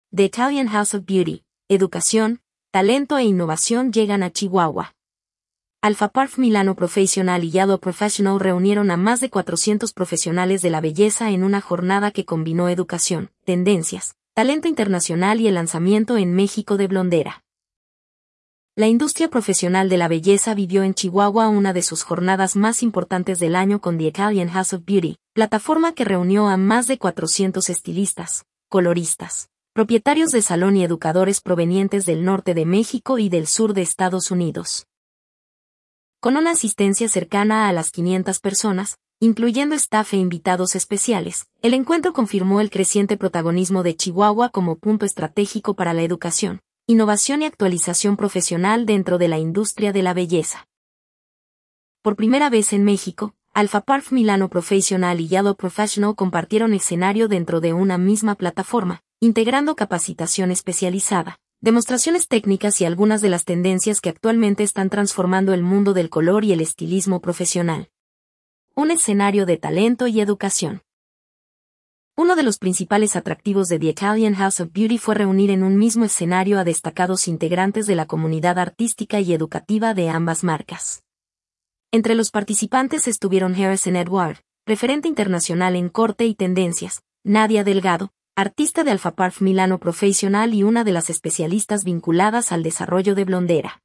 The Italian House of Beauty, educación, talento e innovación llegan a Chihuahua. Alpha Parf Milano Professional y Yellow Professional reunieron a más de 400 profesionales de la belleza en una jornada que combinó educación, tendencias, talento internacional y el lanzamiento en México de Blondera. La industria profesional de la belleza vivió en Chihuahua una de sus jornadas más importantes del año con The Italian House of Beauty, plataforma que reunió a más de 400 estilistas, coloristas, propietarios de salón y educadores provenientes del norte de México y del sur de Estados Unidos. Con una asistencia cercana a las 500 personas, incluyendo staff e invitados especiales, el encuentro confirmó el creciente protagonismo de Chihuahua como punto estratégico para la educación, innovación y actualización profesional dentro de la industria de la belleza. Por primera vez en México, Alpha Parf Milano Professional y Yellow Professional compartieron escenario dentro de una misma plataforma, integrando capacitación especializada, demostraciones técnicas y algunas de las tendencias que actualmente están transformando el mundo del color y el estilismo profesional. Un escenario de talento y educación. Uno de los principales atractivos de The Italian House of Beauty fue reunir en un mismo escenario a destacados integrantes de la comunidad artística y educativa de ambas marcas. Entre los participantes estuvieron Harrison Edward, referente internacional en corte y tendencias, Nadia Delgado, artista de Alpha Parf Milano Professional y una de las especialistas vinculadas al desarrollo de Blondera.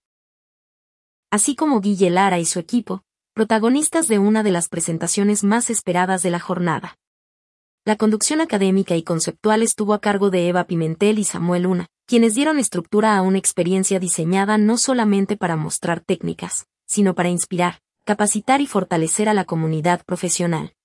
Así como Guille Lara y su equipo, protagonistas de una de las presentaciones más esperadas de la jornada. La conducción académica y conceptual estuvo a cargo de Eva Pimentel y Samuel Luna, quienes dieron estructura a una experiencia diseñada no solamente para mostrar técnicas, sino para inspirar, capacitar y fortalecer a la comunidad profesional.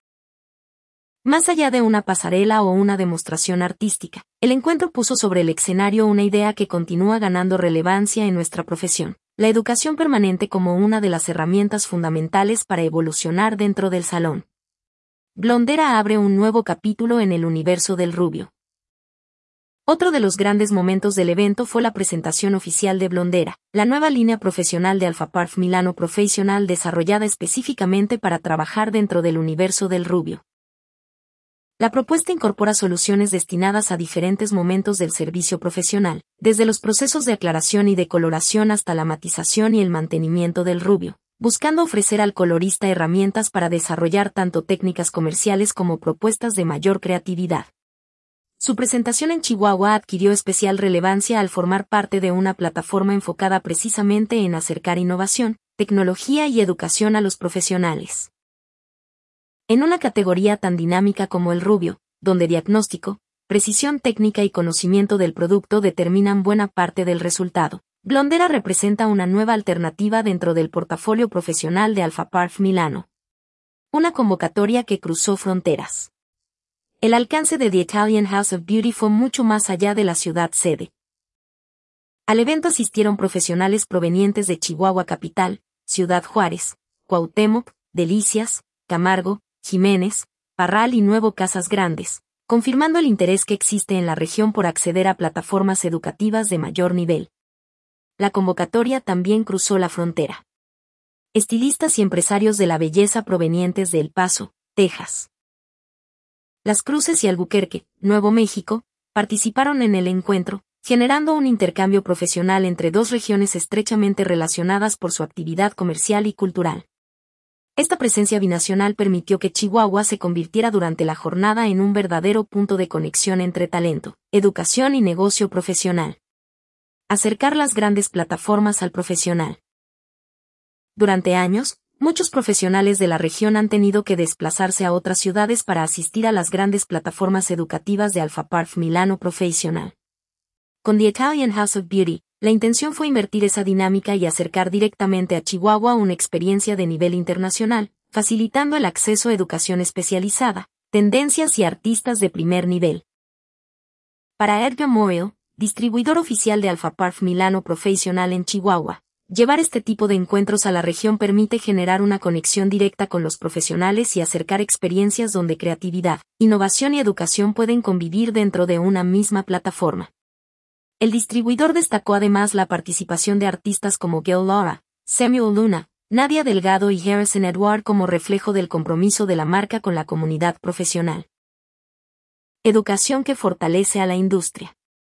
Más allá de una pasarela o una demostración artística, el encuentro puso sobre el escenario una idea que continúa ganando relevancia en nuestra profesión, la educación permanente como una de las herramientas fundamentales para evolucionar dentro del salón. Blondera abre un nuevo capítulo en el universo del rubio. Otro de los grandes momentos del evento fue la presentación oficial de Blondera, la nueva línea profesional de Alpha Parf Milano Professional desarrollada específicamente para trabajar dentro del universo del rubio. La propuesta incorpora soluciones destinadas a diferentes momentos del servicio profesional, desde los procesos de aclaración y decoloración hasta la matización y el mantenimiento del rubio, buscando ofrecer al colorista herramientas para desarrollar tanto técnicas comerciales como propuestas de mayor creatividad. Su presentación en Chihuahua adquirió especial relevancia al formar parte de una plataforma enfocada precisamente en acercar innovación, tecnología y educación a los profesionales. En una categoría tan dinámica como el rubio, donde diagnóstico, precisión técnica y conocimiento del producto determinan buena parte del resultado, Blondera representa una nueva alternativa dentro del portafolio profesional de Alpha Parf Milano. Una convocatoria que cruzó fronteras. El alcance de The Italian House of Beauty fue mucho más allá de la ciudad sede. Al evento asistieron profesionales provenientes de Chihuahua Capital, Ciudad Juárez, Cuauhtémoc, Delicias, Camargo, Jiménez, Parral y Nuevo Casas Grandes, confirmando el interés que existe en la región por acceder a plataformas educativas de mayor nivel. La convocatoria también cruzó la frontera. Estilistas y empresarios de la belleza provenientes de El Paso, Texas, Las Cruces y Albuquerque, Nuevo México, participaron en el encuentro, generando un intercambio profesional entre dos regiones estrechamente relacionadas por su actividad comercial y cultural. Esta presencia binacional permitió que Chihuahua se convirtiera durante la jornada en un verdadero punto de conexión entre talento, educación y negocio profesional. Acercar las grandes plataformas al profesional. Durante años, muchos profesionales de la región han tenido que desplazarse a otras ciudades para asistir a las grandes plataformas educativas de Alpha Parf Milano Professional. Con The Italian House of Beauty, la intención fue invertir esa dinámica y acercar directamente a Chihuahua una experiencia de nivel internacional, facilitando el acceso a educación especializada, tendencias y artistas de primer nivel. Para Edgar Moyle, distribuidor oficial de Alpha Parf Milano Professional en Chihuahua, llevar este tipo de encuentros a la región permite generar una conexión directa con los profesionales y acercar experiencias donde creatividad, innovación y educación pueden convivir dentro de una misma plataforma. El distribuidor destacó además la participación de artistas como Gail Lara, Samuel Luna, Nadia Delgado y Harrison Edward como reflejo del compromiso de la marca con la comunidad profesional. Educación que fortalece a la industria.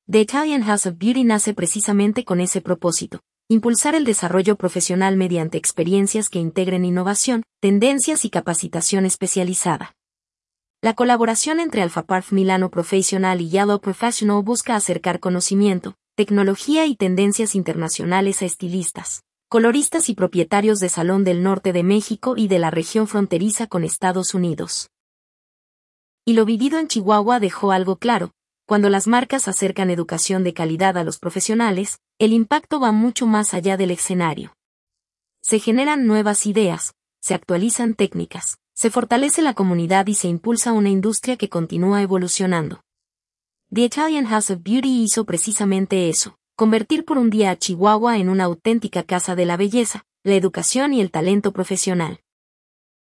The Italian House of Beauty nace precisamente con ese propósito: impulsar el desarrollo profesional mediante experiencias que integren innovación, tendencias y capacitación especializada. La colaboración entre Alpha Parf Milano Professional y Yellow Professional busca acercar conocimiento, tecnología y tendencias internacionales a estilistas, coloristas y propietarios de salón del norte de México y de la región fronteriza con Estados Unidos. Y lo vivido en Chihuahua dejó algo claro: cuando las marcas acercan educación de calidad a los profesionales, el impacto va mucho más allá del escenario. Se generan nuevas ideas, se actualizan técnicas, se fortalece la comunidad y se impulsa una industria que continúa evolucionando. The Italian House of Beauty hizo precisamente eso: convertir por un día a Chihuahua en una auténtica casa de la belleza, la educación y el talento profesional.